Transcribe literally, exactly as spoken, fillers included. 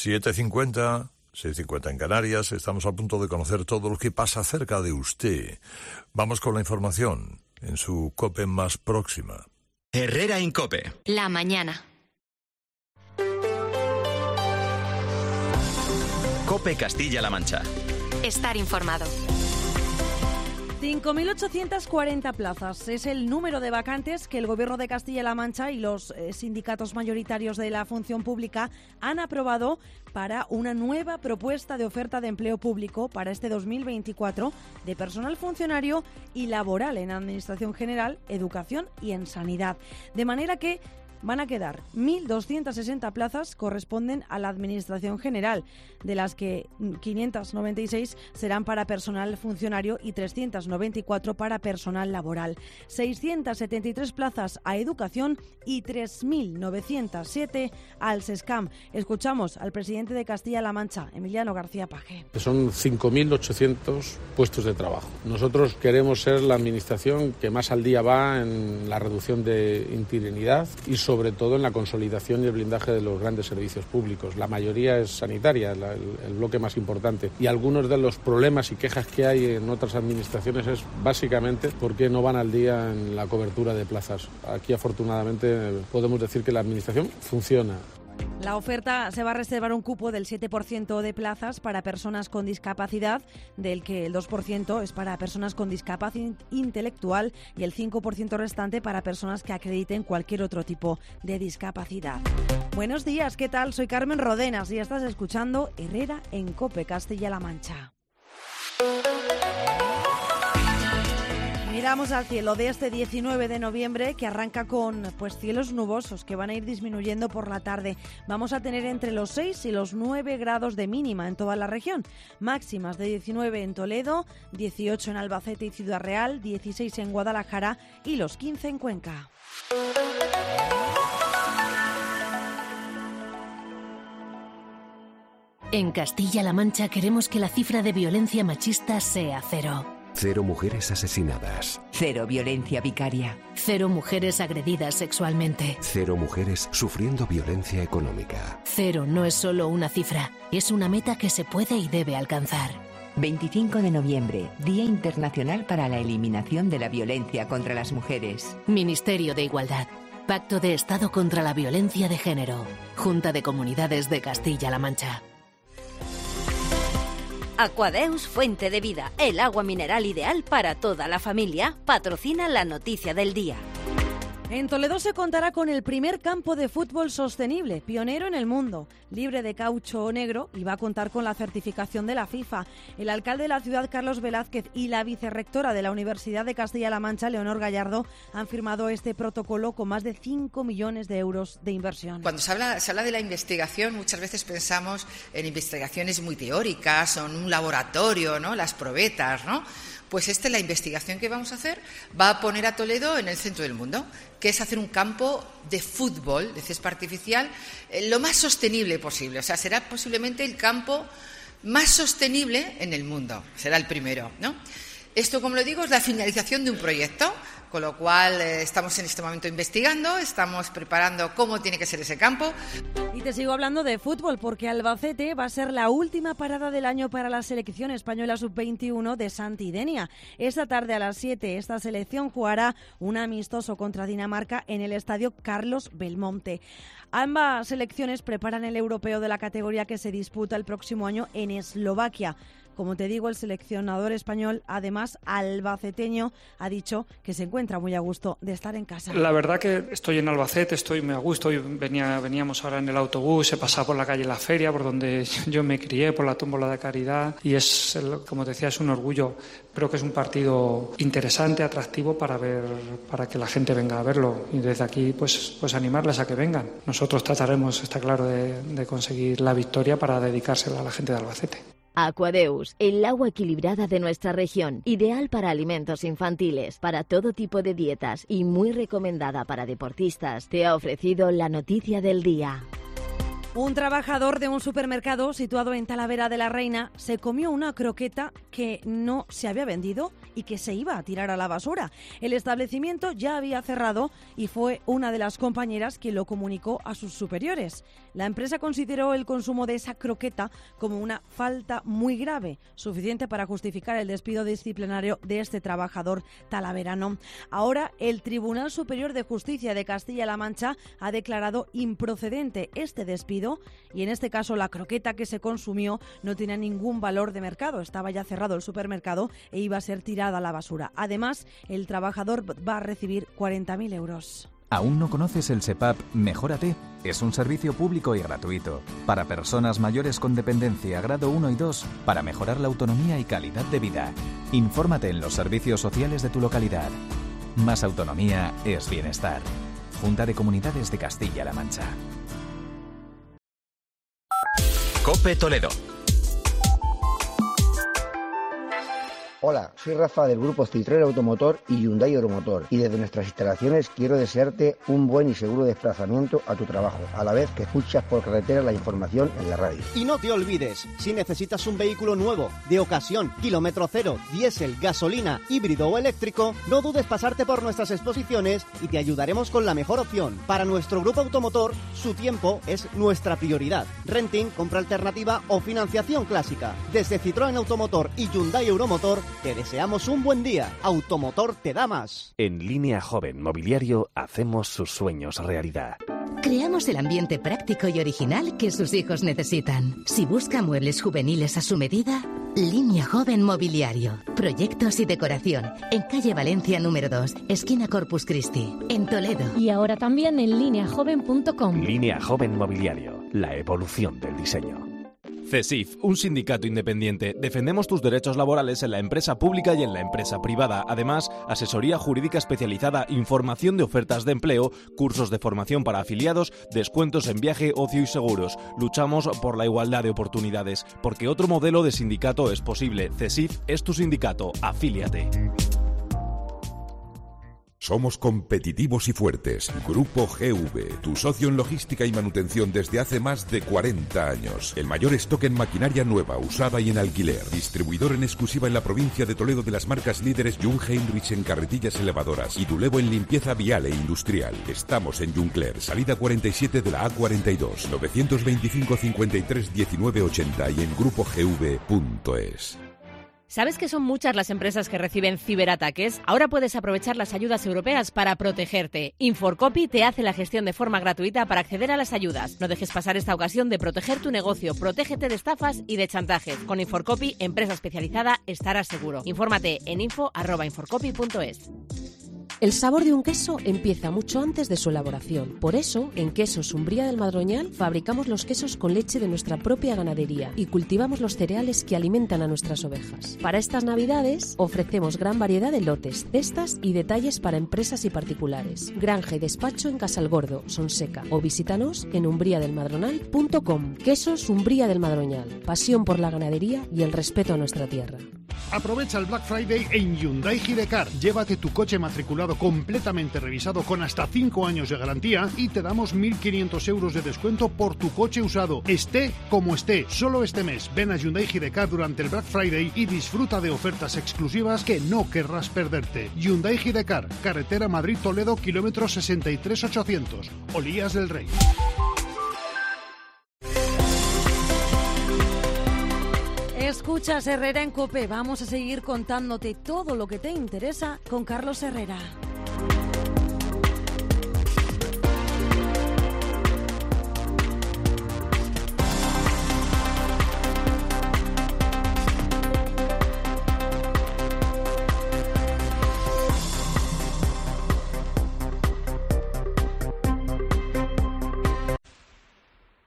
siete cincuenta, seis cincuenta en Canarias. Estamos a punto de conocer todo lo que pasa cerca de usted. Vamos con la información en su COPE más próxima. Herrera en COPE. La mañana. COPE Castilla-La Mancha. Estar informado. cinco mil ochocientas cuarenta plazas es el número de vacantes que el Gobierno de Castilla-La Mancha y los eh, sindicatos mayoritarios de la función pública han aprobado para una nueva propuesta de oferta de empleo público para este dos mil veinticuatro de personal funcionario y laboral en Administración General, Educación y en Sanidad. De manera que van a quedar mil doscientas sesenta plazas, corresponden a la Administración General, de las que quinientas noventa y seis serán para personal funcionario y trescientas noventa y cuatro para personal laboral, seiscientas setenta y tres plazas a Educación y tres mil novecientos siete al SESCAM. Escuchamos al presidente de Castilla-La Mancha, Emiliano García Paje. Son cinco mil ochocientos puestos de trabajo. Nosotros queremos ser la administración que más al día va en la reducción de interinidad y sobre sobre todo en la consolidación y el blindaje de los grandes servicios públicos. La mayoría es sanitaria, la, el, el bloque más importante. Y algunos de los problemas y quejas que hay en otras administraciones es básicamente porque no van al día en la cobertura de plazas. Aquí afortunadamente podemos decir que la administración funciona. La oferta se va a reservar un cupo del siete por ciento de plazas para personas con discapacidad, del que el dos por ciento es para personas con discapacidad intelectual y el cinco por ciento restante para personas que acrediten cualquier otro tipo de discapacidad. Buenos días, ¿qué tal? Soy Carmen Rodenas y estás escuchando Herrera en COPE Castilla-La Mancha. Miramos al cielo de este diecinueve de noviembre, que arranca con pues cielos nubosos que van a ir disminuyendo por la tarde. Vamos a tener entre los seis y los nueve grados de mínima en toda la región. Máximas de diecinueve en Toledo, dieciocho en Albacete y Ciudad Real, dieciséis en Guadalajara y los quince en Cuenca. En Castilla-La Mancha queremos que la cifra de violencia machista sea cero. Cero mujeres asesinadas. Cero violencia vicaria. Cero mujeres agredidas sexualmente. Cero mujeres sufriendo violencia económica. Cero no es solo una cifra, es una meta que se puede y debe alcanzar. veinticinco de noviembre, Día Internacional para la Eliminación de la Violencia contra las Mujeres. Ministerio de Igualdad. Pacto de Estado contra la Violencia de Género. Junta de Comunidades de Castilla-La Mancha. Aquadeus, fuente de vida, el agua mineral ideal para toda la familia, patrocina la noticia del día. En Toledo se contará con el primer campo de fútbol sostenible, pionero en el mundo, libre de caucho negro y va a contar con la certificación de la FIFA. El alcalde de la ciudad, Carlos Velázquez, y la vicerrectora de la Universidad de Castilla-La Mancha, Leonor Gallardo, han firmado este protocolo con más de cinco millones de euros de inversión. Cuando se habla, se habla de la investigación, muchas veces pensamos en investigaciones muy teóricas o en un laboratorio, ¿no? Las probetas, ¿no? Pues esta, la investigación que vamos a hacer, va a poner a Toledo en el centro del mundo, que es hacer un campo de fútbol, de césped artificial, eh, lo más sostenible posible. O sea, será posiblemente el campo más sostenible en el mundo. Será el primero, ¿no? Esto, como lo digo, es la finalización de un proyecto, con lo cual eh, estamos en este momento investigando, estamos preparando cómo tiene que ser ese campo. Y te sigo hablando de fútbol, porque Albacete va a ser la última parada del año para la selección española sub veintiuno de Santi Denia. Esta tarde a las siete esta selección jugará un amistoso contra Dinamarca en el estadio Carlos Belmonte. Ambas selecciones preparan el europeo de la categoría que se disputa el próximo año en Eslovaquia. Como te digo, el seleccionador español, además albaceteño, ha dicho que se encuentra muy a gusto de estar en casa. La verdad que estoy en Albacete, estoy muy a gusto. Hoy venía, veníamos ahora en el autobús, he pasado por la calle La Feria, por donde yo me crié, por la tómbola de Caridad, y es, como te decía, es un orgullo. Creo que es un partido interesante, atractivo para ver, para que la gente venga a verlo, y desde aquí pues, pues animarles a que vengan. Nosotros trataremos, está claro, de, de conseguir la victoria para dedicársela a la gente de Albacete. Aquadeus, el agua equilibrada de nuestra región, ideal para alimentos infantiles, para todo tipo de dietas y muy recomendada para deportistas, te ha ofrecido la noticia del día. Un trabajador de un supermercado situado en Talavera de la Reina se comió una croqueta que no se había vendido y que se iba a tirar a la basura. El establecimiento ya había cerrado y fue una de las compañeras quien lo comunicó a sus superiores. La empresa consideró el consumo de esa croqueta como una falta muy grave, suficiente para justificar el despido disciplinario de este trabajador talaverano. Ahora, el Tribunal Superior de Justicia de Castilla-La Mancha ha declarado improcedente este despido y, en este caso, la croqueta que se consumió no tenía ningún valor de mercado. Estaba ya cerrado el supermercado e iba a ser tirada a la basura. Además, el trabajador va a recibir cuarenta mil euros. ¿Aún no conoces el SEPAP Mejórate? Es un servicio público y gratuito para personas mayores con dependencia grado uno y dos para mejorar la autonomía y calidad de vida. Infórmate en los servicios sociales de tu localidad. Más autonomía es bienestar. Junta de Comunidades de Castilla-La Mancha. COPE Toledo. Hola, soy Rafa del grupo Citroën Automotor y Hyundai Euromotor y desde nuestras instalaciones quiero desearte un buen y seguro desplazamiento a tu trabajo, a la vez que escuchas por carretera la información en la radio. Y no te olvides, si necesitas un vehículo nuevo, de ocasión, kilómetro cero, diésel, gasolina, híbrido o eléctrico, no dudes pasarte por nuestras exposiciones y te ayudaremos con la mejor opción. Para nuestro grupo automotor, su tiempo es nuestra prioridad. Renting, compra alternativa o financiación clásica. Desde Citroën Automotor y Hyundai Euromotor, te deseamos un buen día. Automotor te da más. En Línea Joven Mobiliario hacemos sus sueños realidad. Creamos el ambiente práctico y original que sus hijos necesitan. Si busca muebles juveniles a su medida, Línea Joven Mobiliario. Proyectos y decoración. En calle Valencia número dos, esquina Corpus Christi, en Toledo. Y ahora también en línea joven punto com. Línea Joven Mobiliario. La evolución del diseño. CESIF, un sindicato independiente. Defendemos tus derechos laborales en la empresa pública y en la empresa privada. Además, asesoría jurídica especializada, información de ofertas de empleo, cursos de formación para afiliados, descuentos en viaje, ocio y seguros. Luchamos por la igualdad de oportunidades, porque otro modelo de sindicato es posible. CESIF es tu sindicato. Afíliate. Somos competitivos y fuertes. Grupo G V, tu socio en logística y manutención desde hace más de cuarenta años. El mayor stock en maquinaria nueva, usada y en alquiler. Distribuidor en exclusiva en la provincia de Toledo de las marcas líderes Jung Heinrich en carretillas elevadoras y Dulevo en limpieza vial e industrial. Estamos en Juncler, salida cuarenta y siete de la A cuarenta y dos, novecientos veinticinco, cincuenta y tres, diecinueve, ochenta y en grupo g v punto es. ¿Sabes que son muchas las empresas que reciben ciberataques? Ahora puedes aprovechar las ayudas europeas para protegerte. Inforcopy te hace la gestión de forma gratuita para acceder a las ayudas. No dejes pasar esta ocasión de proteger tu negocio. Protégete de estafas y de chantajes. Con Inforcopy, empresa especializada, estarás seguro. Infórmate en info arroba inforcopy punto es. El sabor de un queso empieza mucho antes de su elaboración. Por eso, en Quesos Umbría del Madroñal fabricamos los quesos con leche de nuestra propia ganadería y cultivamos los cereales que alimentan a nuestras ovejas. Para estas Navidades ofrecemos gran variedad de lotes, cestas y detalles para empresas y particulares. Granja y despacho en Casalgordo, Sonseca, o visítanos en umbría del madronal punto com. Quesos Umbría del Madroñal. Pasión por la ganadería y el respeto a nuestra tierra. Aprovecha el Black Friday en Hyundai Girecar. Llévate tu coche matriculado completamente revisado con hasta cinco años de garantía y te damos mil quinientos euros de descuento por tu coche usado, esté como esté. Solo este mes ven a Hyundai Girecar durante el Black Friday y disfruta de ofertas exclusivas que no querrás perderte. Hyundai Girecar, carretera Madrid-Toledo, kilómetro sesenta y tres ochocientos, Olías del Rey. Escuchas Herrera en COPE. Vamos a seguir contándote todo lo que te interesa con Carlos Herrera.